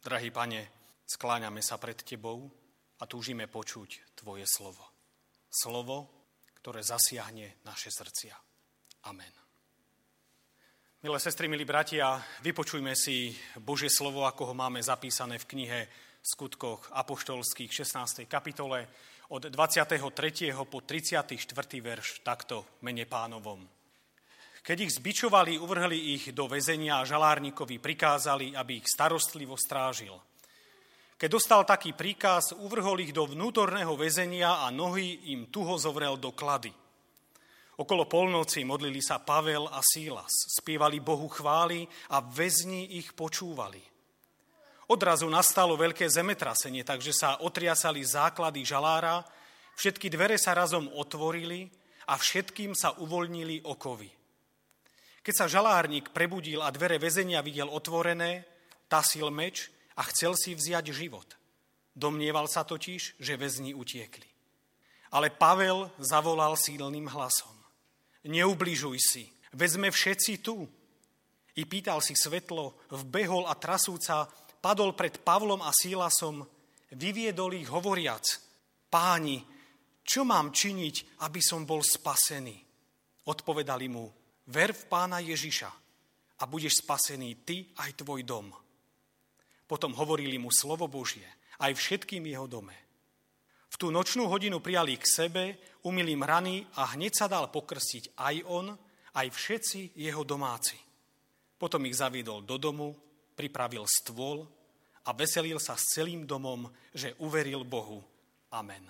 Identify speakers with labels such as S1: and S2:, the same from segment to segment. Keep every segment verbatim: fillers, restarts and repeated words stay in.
S1: Drahý Pane, skláňame sa pred Tebou a túžime počuť Tvoje slovo. Slovo, ktoré zasiahne naše srdcia. Amen. Milé sestry, milí bratia, vypočujme si Božie slovo, ako ho máme zapísané v knihe Skutkoch apoštolských šestnástej kapitole od dvadsiateho tretieho po tridsiaty štvrtý verš takto v mene Pánovom. Keď ich zbičovali, uvrhli ich do väzenia a žalárnikovi prikázali, aby ich starostlivo strážil. Keď dostal taký príkaz, uvrhol ich do vnútorného väzenia a nohy im tuho zovrel do klady. Okolo polnoci modlili sa Pavel a Sílas, spievali Bohu chvály a väzni ich počúvali. Odrazu nastalo veľké zemetrasenie, takže sa otriasali základy žalára, všetky dvere sa razom otvorili a všetkým sa uvoľnili okovy. Keď sa žalárnik prebudil a dvere väzenia videl otvorené, tasil meč a chcel si vziať život. Domnieval sa totiž, že väzni utiekli. Ale Pavel zavolal silným hlasom. Neubližuj si, veď sme všetci tu. I pýtal si svetlo, vbehol a trasúca, padol pred Pavlom a Sílasom, vyviedol ich hovoriac, Páni, čo mám činiť, aby som bol spasený? Odpovedali mu, ver v Pána Ježiša a budeš spasený ty aj tvoj dom. Potom hovorili mu slovo Božie aj všetkým jeho dome. V tú nočnú hodinu prijali k sebe, umyli im rany a hneď sa dal pokrstiť aj on, aj všetci jeho domáci. Potom ich zaviedol do domu, pripravil stôl a veselil sa s celým domom, že uveril Bohu. Amen.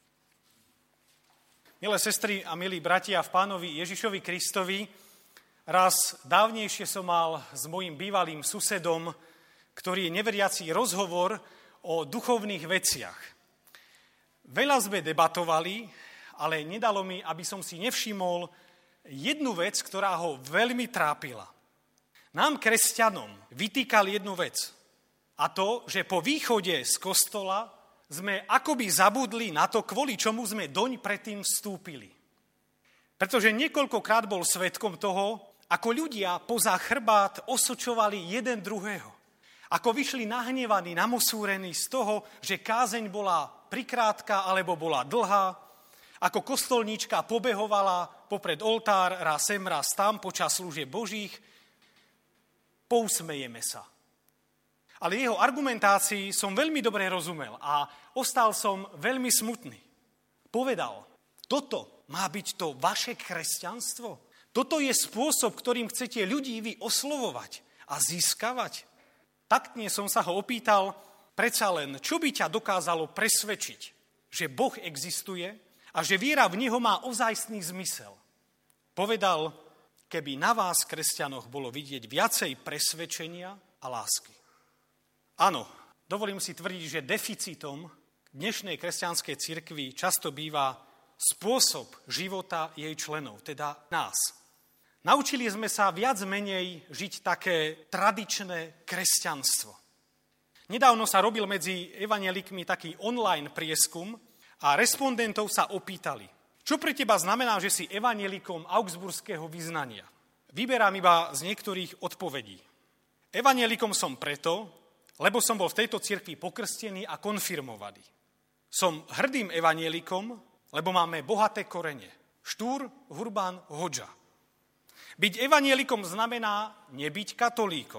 S1: Milé sestry a milí bratia v Pánovi Ježišovi Kristovi, raz dávnejšie som mal s mojím bývalým susedom, ktorý je neveriaci, rozhovor o duchovných veciach. Veľa sme debatovali, ale nedalo mi, aby som si nevšimol jednu vec, ktorá ho veľmi trápila. Nám, kresťanom, vytýkal jednu vec. A to, že po východe z kostola sme akoby zabudli na to, kvôli čomu sme doň predtým vstúpili. Pretože niekoľkokrát bol svedkom toho, ako ľudia poza chrbát osočovali jeden druhého. Ako vyšli nahnevaní, namosúrení z toho, že kázeň bola prikrátka alebo bola dlhá. Ako kostolníčka pobehovala popred oltár, raz sem, raz tam počas služieb Božích. Pousmejeme sa. Ale jeho argumentácii som veľmi dobre rozumel a ostal som veľmi smutný. Povedal, toto má byť to vaše kresťanstvo? Toto je spôsob, ktorým chcete ľudí vy oslovovať a získavať? Taktne som sa ho opýtal, predsa len, čo by ťa dokázalo presvedčiť, že Boh existuje a že viera v Neho má ozajstný zmysel. Povedal, keby na vás, kresťanoch, bolo vidieť viacej presvedčenia a lásky. Áno, dovolím si tvrdiť, že deficitom dnešnej kresťanskej cirkvi často býva spôsob života jej členov, teda nás. Naučili sme sa viac menej žiť také tradičné kresťanstvo. Nedávno sa robil medzi evanjelikmi taký online prieskum a respondentov sa opýtali, čo pre teba znamená, že si evanjelikom augsburského vyznania. Vyberám iba z niektorých odpovedí. Evanjelikom som preto, lebo som bol v tejto cirkvi pokrstený a konfirmovaný. Som hrdým evanjelikom, lebo máme bohaté korene. Štúr, Hurban, Hodža. Byť evanjelikom znamená nebyť katolíkom.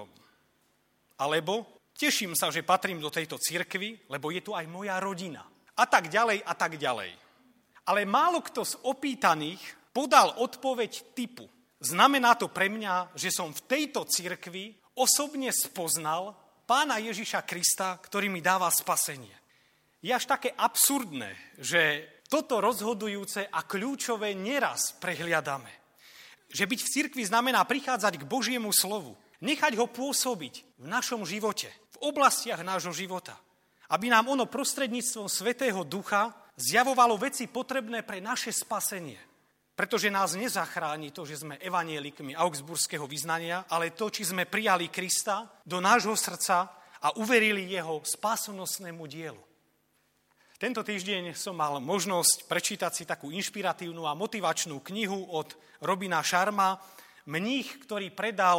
S1: Alebo teším sa, že patrím do tejto cirkvi, lebo je tu aj moja rodina. A tak ďalej, a tak ďalej. Ale málo kto z opýtaných podal odpoveď typu. Znamená to pre mňa, že som v tejto cirkvi osobne spoznal Pána Ježiša Krista, ktorý mi dáva spasenie. Je až také absurdné, že toto rozhodujúce a kľúčové neraz prehliadame. Že byť v cirkvi znamená prichádzať k Božiemu slovu, nechať ho pôsobiť v našom živote, v oblastiach nášho života, aby nám ono prostredníctvom Svätého Ducha zjavovalo veci potrebné pre naše spasenie. Pretože nás nezachráni to, že sme evanjelikmi augsburského vyznania, ale to, či sme prijali Krista do nášho srdca a uverili jeho spásonosnému dielu. Tento týždeň som mal možnosť prečítať si takú inšpiratívnu a motivačnú knihu od Robina Sharma, mních, ktorý predal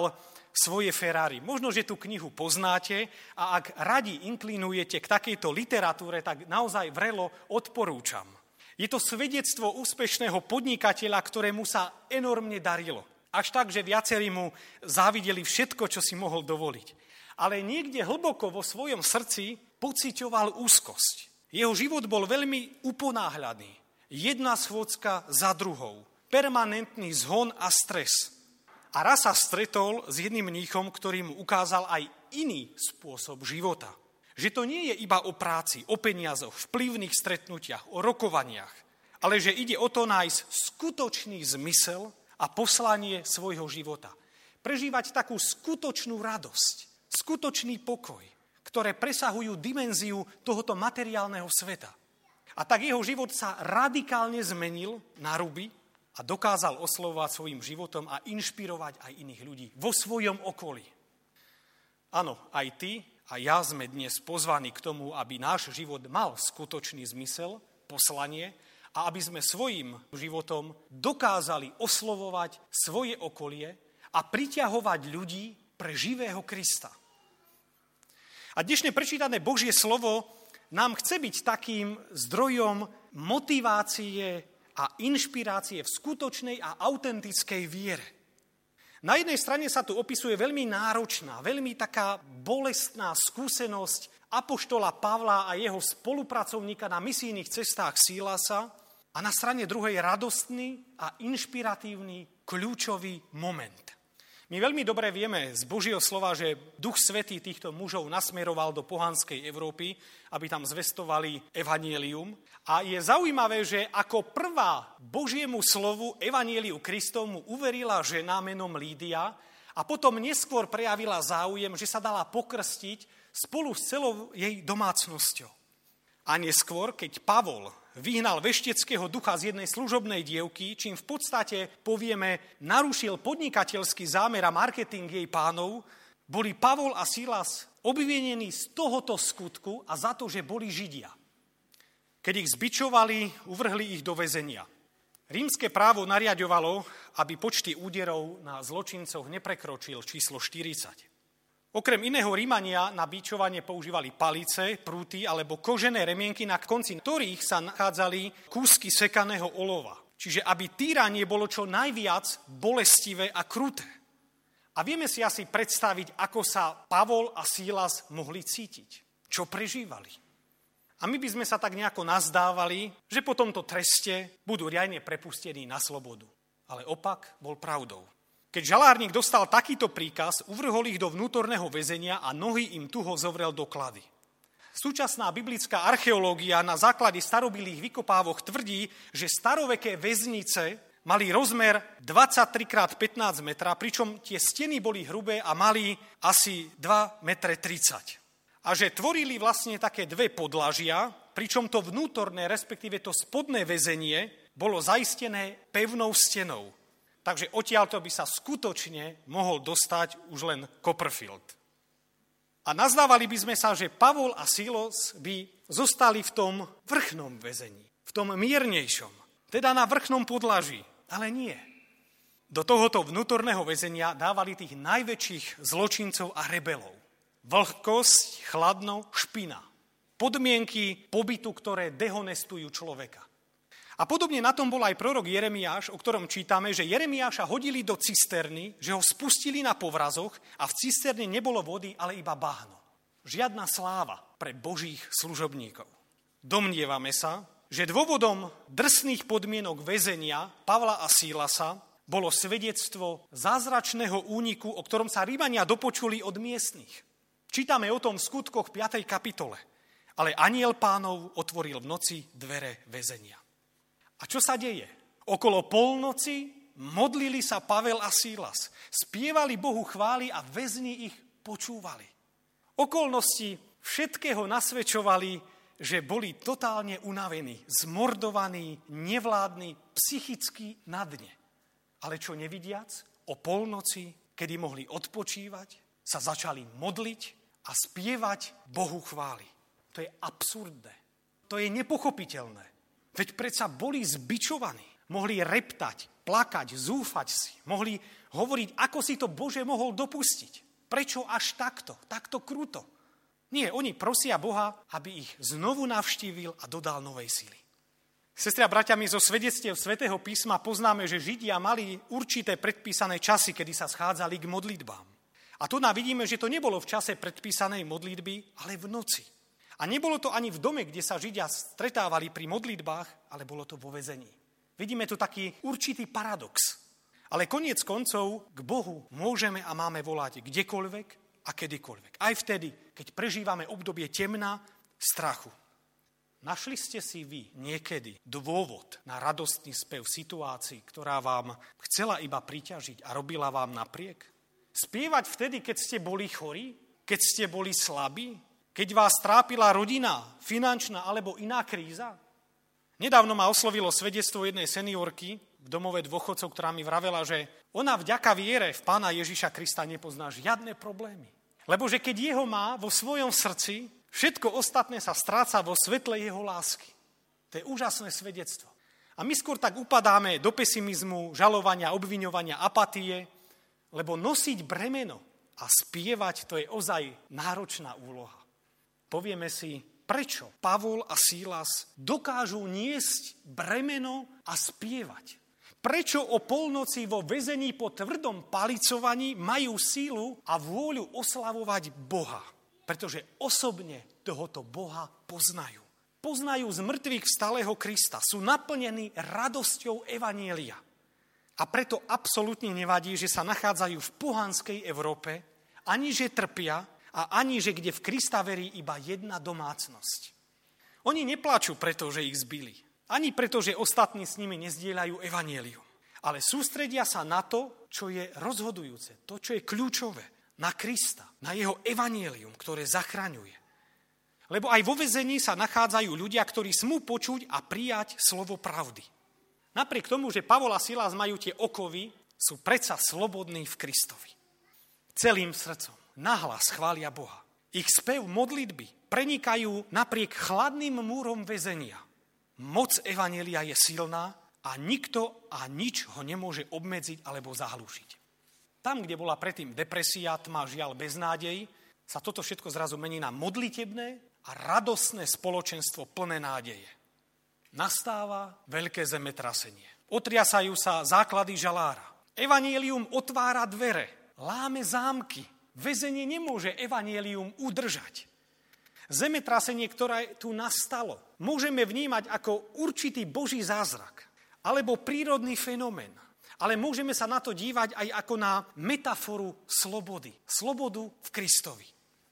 S1: svoje Ferrari. Možno, že tú knihu poznáte a ak radi inklinujete k takejto literatúre, tak naozaj vrelo odporúčam. Je to svedectvo úspešného podnikateľa, ktorému sa enormne darilo. Až tak, že viacerí mu závideli všetko, čo si mohol dovoliť. Ale niekde hlboko vo svojom srdci pociťoval úzkosť. Jeho život bol veľmi uponáhľaný. Jedna schôdzka za druhou. Permanentný zhon a stres. A raz sa stretol s jedným mníchom, ktorý mu ukázal aj iný spôsob života. Že to nie je iba o práci, o peniazoch, vplyvných stretnutiach, o rokovaniach, ale že ide o to nájsť skutočný zmysel a poslanie svojho života. Prežívať takú skutočnú radosť, skutočný pokoj, ktoré presahujú dimenziu tohoto materiálneho sveta. A tak jeho život sa radikálne zmenil na ruby a dokázal oslovovať svojim životom a inšpirovať aj iných ľudí vo svojom okolí. Áno, aj ty a ja sme dnes pozvaní k tomu, aby náš život mal skutočný zmysel, poslanie a aby sme svojim životom dokázali oslovovať svoje okolie a priťahovať ľudí pre živého Krista. A dnešné prečítané Božie slovo nám chce byť takým zdrojom motivácie a inšpirácie v skutočnej a autentickej viere. Na jednej strane sa tu opisuje veľmi náročná, veľmi taká bolestná skúsenosť apoštola Pavla a jeho spolupracovníka na misijných cestách Sílasa a na strane druhej radostný a inšpiratívny kľúčový moment. My veľmi dobre vieme z Božieho slova, že Duch Svätý týchto mužov nasmeroval do pohanskej Európy, aby tam zvestovali evanjelium. A je zaujímavé, že ako prvá Božiemu slovu evanjeliu Kristovmu uverila žena menom Lídia a potom neskôr prejavila záujem, že sa dala pokrstiť spolu s celou jej domácnosťou. A neskôr, keď Pavol vyhnal vešteckého ducha z jednej služobnej dievky, čím v podstate, povieme, narušil podnikateľský zámer a marketing jej pánov, boli Pavol a Silas obvinení z tohoto skutku a za to, že boli Židia. Keď ich zbičovali, uvrhli ich do väzenia. Rímske právo nariaďovalo, aby počty úderov na zločincoch neprekročil číslo štyridsať. Okrem iného Rímania na bičovanie používali palice, prúty alebo kožené remienky, na konci ktorých sa nachádzali kúsky sekaného olova. Čiže aby týranie bolo čo najviac bolestivé a kruté. A vieme si asi predstaviť, ako sa Pavol a Sílas mohli cítiť, čo prežívali. A my by sme sa tak nejako nazdávali, že po tomto treste budú riadne prepustení na slobodu. Ale opak bol pravdou. Keď žalárnik dostal takýto príkaz, uvrhol ich do vnútorného väzenia a nohy im tuho zovrel do klady. Súčasná biblická archeológia na základe starobilých vykopávok tvrdí, že staroveké väznice mali rozmer dvadsaťtri krát pätnásť metra, pričom tie steny boli hrubé a mali asi dva metre tridsať. A že tvorili vlastne také dve podlažia, pričom to vnútorné, respektíve to spodné väzenie bolo zaistené pevnou stenou. Takže odtiaľto by sa skutočne mohol dostať už len Copperfield. A nazdávali by sme sa, že Pavol a Silas by zostali v tom vrchnom väzení, v tom miernejšom, teda na vrchnom podlaží, ale nie. Do tohoto vnútorného väzenia dávali tých najväčších zločincov a rebelov. Vlhkosť, chladno, špina. Podmienky pobytu, ktoré dehonestujú človeka. A podobne na tom bol aj prorok Jeremiáš, o ktorom čítame, že Jeremiáša hodili do cisterny, že ho spustili na povrazoch a v cisterne nebolo vody, ale iba bahno. Žiadna sláva pre Božích služobníkov. Domnievame sa, že dôvodom drsných podmienok väzenia Pavla a Sílasa bolo svedectvo zázračného úniku, o ktorom sa Rímania dopočuli od miestnych. Čítame o tom v skutkoch piatej kapitole. Ale anjel pánov otvoril v noci dvere väzenia. A čo sa deje? Okolo polnoci modlili sa Pavel a Sílas. Spievali Bohu chvály a väzni ich počúvali. Okolnosti všetkého nasvedčovali, že boli totálne unavení, zmordovaní, nevládni, psychicky na dne. Ale čo nevidiac, o polnoci, kedy mohli odpočívať, sa začali modliť a spievať Bohu chvály. To je absurdné. To je nepochopiteľné. Veď predsa boli zbičovaní. Mohli reptať, plakať, zúfať si. Mohli hovoriť, ako si to Bože mohol dopustiť. Prečo až takto, takto kruto? Nie, oni prosia Boha, aby ich znovu navštívil a dodal novej sily. Sestri a bratia, my zo svedectiev Svätého písma poznáme, že Židia mali určité predpísané časy, kedy sa schádzali k modlitbám. A tu nám vidíme, že to nebolo v čase predpísanej modlitby, ale v noci. A nebolo to ani v dome, kde sa Židia stretávali pri modlitbách, ale bolo to vo väzení. Vidíme tu taký určitý paradox. Ale koniec koncov k Bohu môžeme a máme volať kdekoľvek a kedykoľvek. Aj vtedy, keď prežívame obdobie temna, strachu. Našli ste si vy niekedy dôvod na radostný spev v situácii, ktorá vám chcela iba priťažiť a robila vám napriek? Spievať vtedy, keď ste boli chorí? Keď ste boli slabí? Keď vás trápila rodina, finančná alebo iná kríza? Nedávno ma oslovilo svedectvo jednej seniorky v domove dôchodcov, ktorá mi vravela, že ona vďaka viere v Pána Ježiša Krista nepozná žiadne problémy. Lebo že keď jeho má vo svojom srdci, všetko ostatné sa stráca vo svetle jeho lásky. To je úžasné svedectvo. A my skôr tak upadáme do pesimizmu, žalovania, obviňovania, apatie, lebo nosiť bremeno a spievať, to je ozaj náročná úloha. Povieme si, prečo Pavol a Sílas dokážu niesť bremeno a spievať? Prečo o polnoci vo väzení po tvrdom palicovaní majú sílu a vôľu oslavovať Boha? Pretože osobne tohoto Boha poznajú. Poznajú z mŕtvych vstalého Krista. Sú naplnení radosťou evanjelia. A preto absolútne nevadí, že sa nachádzajú v pohanskej Európe, ani že trpia, a ani, že kde v Krista verí iba jedna domácnosť. Oni neplačú preto, že ich zbili. Ani preto, že ostatní s nimi nezdieľajú evanjelium. Ale sústredia sa na to, čo je rozhodujúce, to, čo je kľúčové, na Krista, na jeho evanjelium, ktoré zachraňuje. Lebo aj vo väzení sa nachádzajú ľudia, ktorí smú počuť a prijať slovo pravdy. Napriek tomu, že Pavol a Silas majú tie okovy, sú predsa slobodní v Kristovi. Celým srdcom. Nahlas chvália Boha. Ich spev modlitby prenikajú napriek chladným múrom väzenia. Moc evanjelia je silná a nikto a nič ho nemôže obmedziť alebo zahlúšiť. Tam, kde bola predtým depresia, tma, žiaľ, beznádej, sa toto všetko zrazu mení na modlitebné a radostné spoločenstvo plné nádeje. Nastáva veľké zemetrasenie. Otriasajú sa základy žalára. Evanjelium otvára dvere, láme zámky. Väzenie nemôže evanjelium udržať. Zemetrasenie, ktoré tu nastalo, môžeme vnímať ako určitý Boží zázrak alebo prírodný fenomén. Ale môžeme sa na to dívať aj ako na metaforu slobody. Slobodu v Kristovi.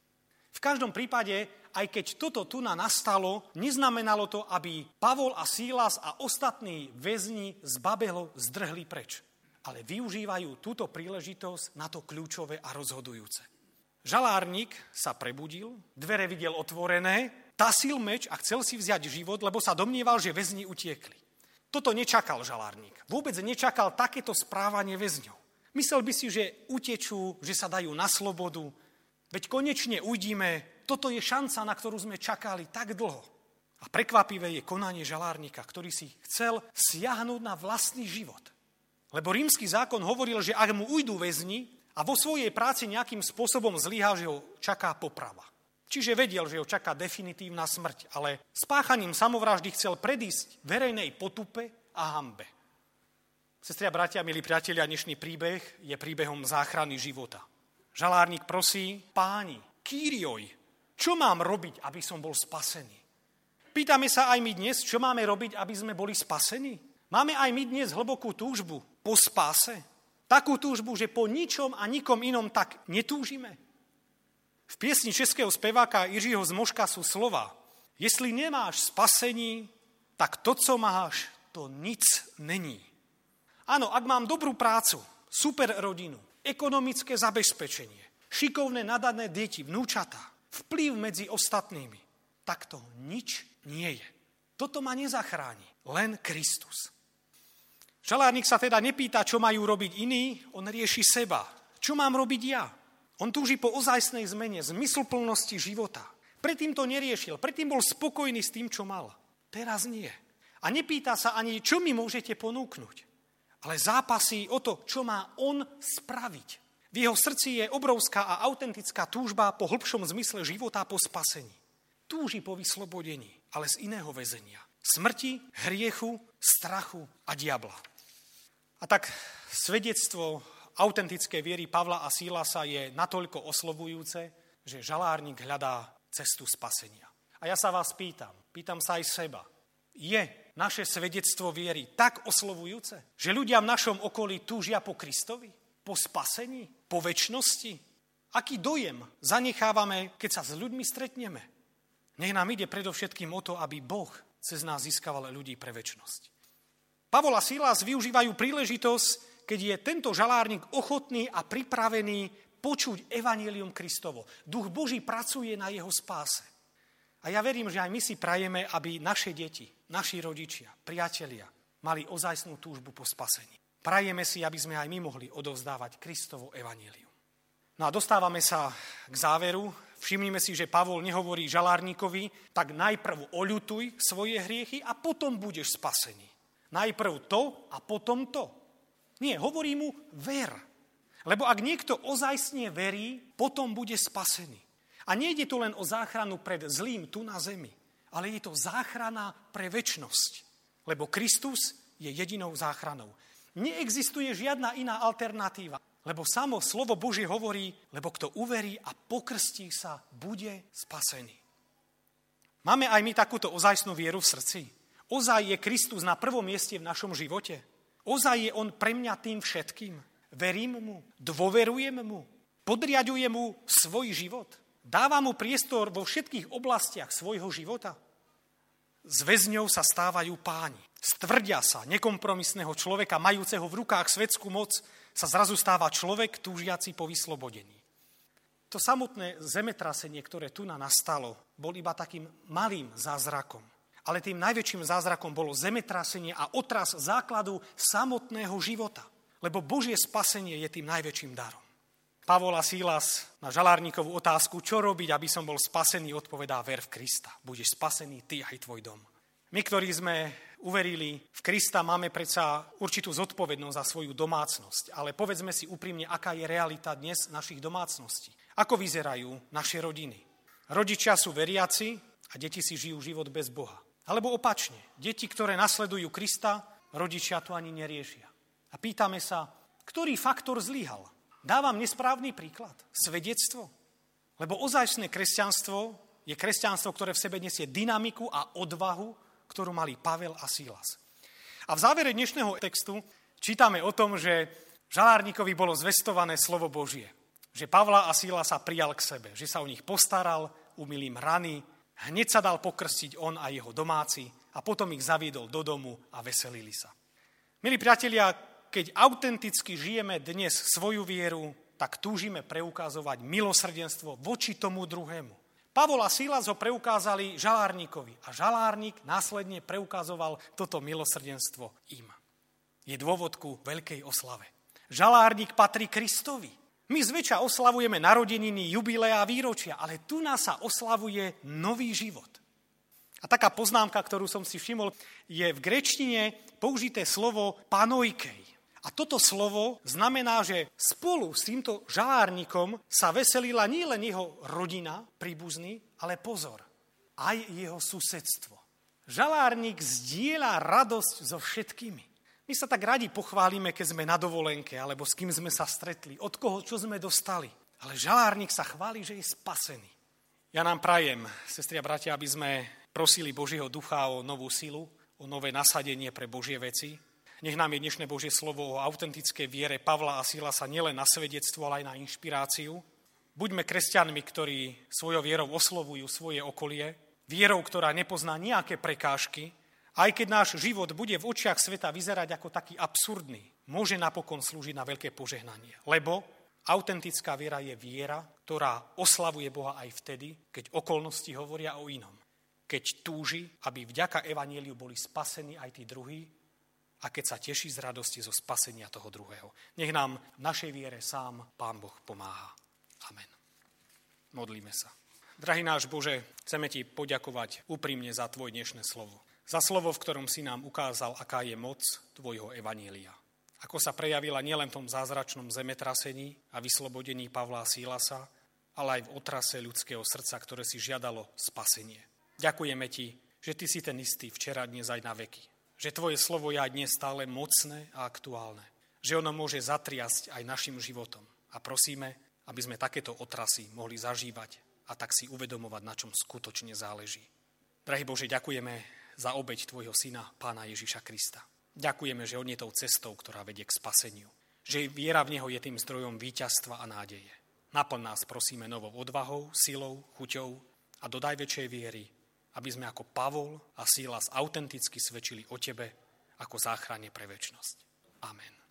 S1: V každom prípade, aj keď toto tu nastalo, neznamenalo to, aby Pavol a Sílas a ostatní väzni z Babelu zdrhli preč. Ale využívajú túto príležitosť na to kľúčové a rozhodujúce. Žalárnik sa prebudil, dvere videl otvorené, tasil meč a chcel si vziať život, lebo sa domnieval, že väzni utiekli. Toto nečakal žalárnik. Vôbec nečakal takéto správanie väzňov. Myslel by si, že utečú, že sa dajú na slobodu. Veď konečne ujdíme, toto je šanca, na ktorú sme čakali tak dlho. A prekvapivé je konanie žalárnika, ktorý si chcel siahnuť na vlastný život. Lebo rímsky zákon hovoril, že ak mu ujdú väzni a vo svojej práci nejakým spôsobom zlyhá, že ho čaká poprava. Čiže vedel, že ho čaká definitívna smrť, ale spáchaním samovraždy chcel predísť verejnej potupe a hanbe. Sestri a bratia, milí priatelia, dnešný príbeh je príbehom záchrany života. Žalárnik prosí, páni, Kyrioj, čo mám robiť, aby som bol spasený? Pýtame sa aj my dnes, čo máme robiť, aby sme boli spasení? Máme aj my dnes hlbokú túžbu po spáse? Takú túžbu, že po ničom a nikom inom tak netúžime? V piesni českého speváka Jiřího Zmoška sú slova: Jestli nemáš spasení, tak to, co máš, to nic není. Áno, ak mám dobrú prácu, super rodinu, ekonomické zabezpečenie, šikovné nadané deti, vnúčatá, vplyv medzi ostatnými, tak to nič nie je. Toto ma nezachráni, len Kristus. Žalárnik sa teda nepýta, čo majú robiť iní, on rieši seba. Čo mám robiť ja? On túži po ozajstnej zmene, zmysluplnosti života. Predtým to neriešil, predtým bol spokojný s tým, čo mal. Teraz nie. A nepýta sa ani, čo mi môžete ponúknuť, ale zápasí o to, čo má on spraviť. V jeho srdci je obrovská a autentická túžba po hlbšom zmysle života, po spasení. Túži po vyslobodení, ale z iného väzenia. Smrti, hriechu, strachu a diabla. A tak svedectvo autentické viery Pavla a Sílasa je natoľko oslovujúce, že žalárnik hľadá cestu spasenia. A ja sa vás pýtam, pýtam sa aj seba, je naše svedectvo viery tak oslovujúce, že ľudia v našom okolí túžia po Kristovi, po spasení, po večnosti? Aký dojem zanechávame, keď sa s ľuďmi stretneme? Nech nám ide predovšetkým o to, aby Boh cez nás získaval ľudí pre večnosť. Pavol a Sílas využívajú príležitosť, keď je tento žalárnik ochotný a pripravený počuť evanjelium Kristovo. Duch Boží pracuje na jeho spáse. A ja verím, že aj my si prajeme, aby naše deti, naši rodičia, priatelia mali ozajstnú túžbu po spasení. Prajeme si, aby sme aj my mohli odovzdávať Kristovo evanjelium. No a dostávame sa k záveru. Všimnime si, že Pavol nehovorí žalárnikovi, tak najprv oľutuj svoje hriechy a potom budeš spasený. Najprv to a potom to. Nie, hovorí mu ver. Lebo ak niekto ozajstne verí, potom bude spasený. A nejde to len o záchranu pred zlým tu na zemi, ale je to záchrana pre večnosť. Lebo Kristus je jedinou záchranou. Neexistuje žiadna iná alternatíva. Lebo samo slovo Božie hovorí, lebo kto uverí a pokrstí sa, bude spasený. Máme aj my takúto ozajstnú vieru v srdci? Ozaj je Kristus na prvom mieste v našom živote? Ozaj je on pre mňa tým všetkým? Verím mu? Dôverujem mu? Podriaďujem mu svoj život? Dávam mu priestor vo všetkých oblastiach svojho života? S väzňou sa stávajú páni. Stvrdia sa nekompromisného človeka, majúceho v rukách svetskú moc, sa zrazu stáva človek túžiaci po vyslobodení. To samotné zemetrasenie, ktoré tu nastalo, bol iba takým malým zázrakom. Ale tým najväčším zázrakom bolo zemetrasenie a otras základu samotného života. Lebo Božie spasenie je tým najväčším darom. Pavol a Sílas na žalárnikovú otázku, čo robiť, aby som bol spasený, odpovedá: ver v Krista. Budeš spasený ty aj tvoj dom. My, ktorí sme uverili v Krista, máme predsa určitú zodpovednosť za svoju domácnosť. Ale povedzme si úprimne, aká je realita dnes našich domácností. Ako vyzerajú naše rodiny? Rodičia sú veriaci a deti si žijú život bez Boha. Alebo opačne, deti, ktoré nasledujú Krista, rodičia to ani neriešia. A pýtame sa, ktorý faktor zlyhal? Dávam nesprávny príklad, svedectvo. Lebo ozajstné kresťanstvo je kresťanstvo, ktoré v sebe nesie dynamiku a odvahu, ktorú mali Pavel a Sílas. A v závere dnešného textu čítame o tom, že žalárnikovi bolo zvestované slovo Božie. Že Pavla a Sílasa prijal k sebe, že sa o nich postaral, umyl im rany, hneď sa dal pokrstiť on a jeho domáci a potom ich zaviedol do domu a veselili sa. Milí priatelia, keď autenticky žijeme dnes svoju vieru, tak túžime preukazovať milosrdenstvo voči tomu druhému. Pavol a Sílas ho preukázali žalárnikovi a žalárnik následne preukazoval toto milosrdenstvo im. Je dôvod ku veľkej oslave. Žalárnik patrí Kristovi. My zväčša oslavujeme narodeniny, jubileá, výročia, ale tu nás sa oslavuje nový život. A taká poznámka, ktorú som si všimol, je v gréčtine použité slovo panojkej. A toto slovo znamená, že spolu s týmto žalárnikom sa veselila nielen jeho rodina, príbuzný, ale pozor, aj jeho susedstvo. Žalárnik zdieľa radosť so všetkými. My sa tak radi pochválime, keď sme na dovolenke, alebo s kým sme sa stretli, od koho čo sme dostali. Ale žalárnik sa chváli, že je spasený. Ja nám prajem, sestri a bratia, aby sme prosili Božieho ducha o novú silu, o nové nasadenie pre Božie veci. Nech nám je dnešné Božie slovo o autentickej viere Pavla a Sílasa nielen na svedectvo, ale aj na inšpiráciu. Buďme kresťanmi, ktorí svojou vierou oslovujú svoje okolie, vierou, ktorá nepozná nejaké prekážky. Aj keď náš život bude v očiach sveta vyzerať ako taký absurdný, môže napokon slúžiť na veľké požehnanie. Lebo autentická viera je viera, ktorá oslavuje Boha aj vtedy, keď okolnosti hovoria o inom. Keď túži, aby vďaka evanjeliu boli spasení aj tí druhí, a keď sa teší z radosti zo spasenia toho druhého. Nech nám v našej viere sám Pán Boh pomáha. Amen. Modlíme sa. Drahý náš Bože, chceme Ti poďakovať úprimne za Tvoje dnešné slovo. za slovo, v ktorom si nám ukázal, aká je moc tvojho evanília. Ako sa prejavila nielen v tom zázračnom zemetrasení a vyslobodení Pavla a Sílasa, ale aj v otrase ľudského srdca, ktoré si žiadalo spasenie. Ďakujeme ti, že ty si ten istý včera, dnes aj na veky. Že tvoje slovo je aj dnes stále mocné a aktuálne. Že ono môže zatriasť aj našim životom. A prosíme, aby sme takéto otrasy mohli zažívať a tak si uvedomovať, na čom skutočne záleží. Drahý Bože, ďakujeme za obeť tvojho syna, Pána Ježiša Krista. Ďakujeme, že on je tou cestou, ktorá vedie k spaseniu. Že viera v neho je tým zdrojom víťazstva a nádeje. Naplň nás, prosíme, novou odvahou, silou, chuťou a dodaj väčšej viery, aby sme ako Pavol a Sílas autenticky svedčili o tebe ako záchrane pre večnosť. Amen.